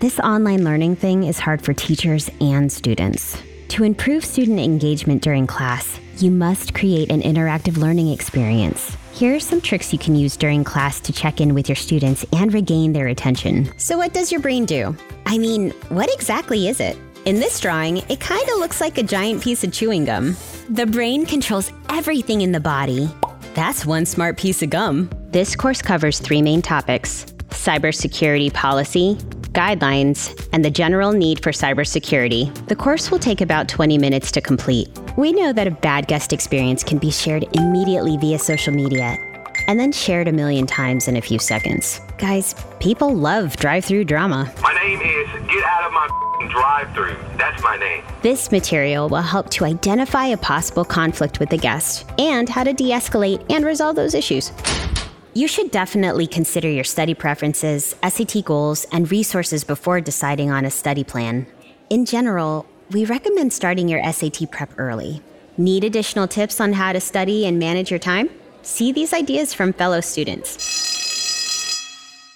This online learning thing is hard for teachers and students. To improve student engagement during class, you must create an interactive learning experience. Here are some tricks you can use during class to check in with your students and regain their attention. So what does your brain do? I mean, what exactly is it? In this drawing, it kind of looks like a giant piece of chewing gum. The brain controls everything in the body. That's one smart piece of gum. This course covers 3 main topics: cybersecurity policy, guidelines, and the general need for cybersecurity. The course will take about 20 minutes to complete. We know that a bad guest experience can be shared immediately via social media and then shared a million times in a few seconds. Guys, people love drive-through drama. My name is Get Out of My Drive-Through. That's my name. This material will help to identify a possible conflict with the guest and how to de-escalate and resolve those issues. You should definitely consider your study preferences, SAT goals, and resources before deciding on a study plan. In general, we recommend starting your SAT prep early. Need additional tips on how to study and manage your time? See these ideas from fellow students.